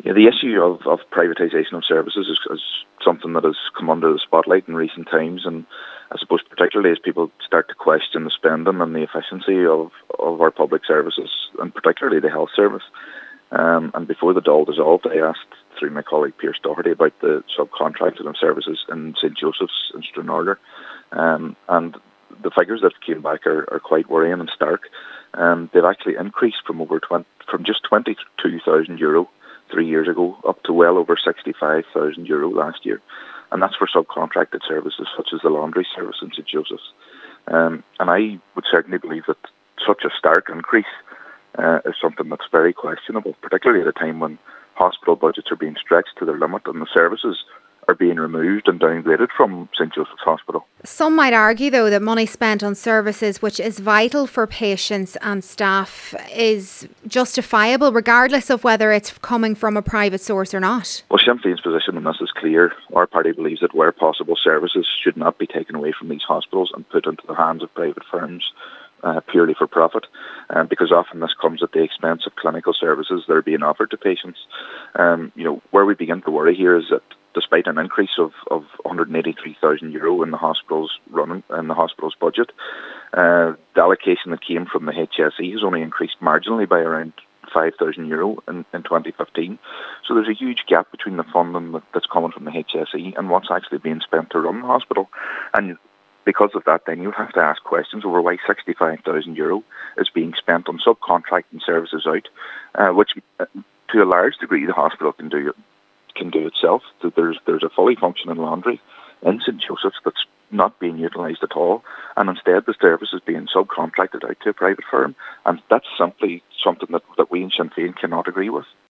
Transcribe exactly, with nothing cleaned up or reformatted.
Yeah, the issue of, of privatisation of services is, is something that has come under the spotlight in recent times, and I suppose particularly as people start to question the spending and the efficiency of, of our public services, and particularly the health service. Um, and before the Dáil dissolved, I asked through my colleague Pierce Doherty about the subcontracting of services in Saint Joseph's in Stranraer, um, and the figures that came back are, are quite worrying and stark. Um, they've actually increased from over twenty, from just twenty-two thousand euro three years ago up to well over sixty-five thousand euro last year, and that's for subcontracted services such as the laundry service in Saint Joseph's. Um, and I would certainly believe that such a stark increase uh, is something that's very questionable, particularly at a time when hospital budgets are being stretched to their limit and the services are being removed and downgraded from Saint Joseph's Hospital. Some might argue, though, that money spent on services which is vital for patients and staff is justifiable regardless of whether it's coming from a private source or not. Well, Sinn Féin's position on this is clear. Our party believes that where possible, services should not be taken away from these hospitals and put into the hands of private firms uh, purely for profit, um, because often this comes at the expense of clinical services that are being offered to patients. Um, you know, where we begin to worry here is that despite an increase of, of one hundred eighty-three thousand euro in the hospital's running in the hospital's budget, uh, the allocation that came from the H S E has only increased marginally by around five thousand euro in, in twenty fifteen. So there's a huge gap between the funding that, that's coming from the H S E and what's actually being spent to run the hospital. And because of that, then you have to ask questions over why sixty-five thousand euro is being spent on subcontracting services out, uh, which uh, to a large degree the hospital can do can do itself. There's there's a fully functioning laundry in Saint Joseph's that's not being utilised at all, and instead the service is being subcontracted out to a private firm, and that's simply something that, that we in Sinn Féin cannot agree with.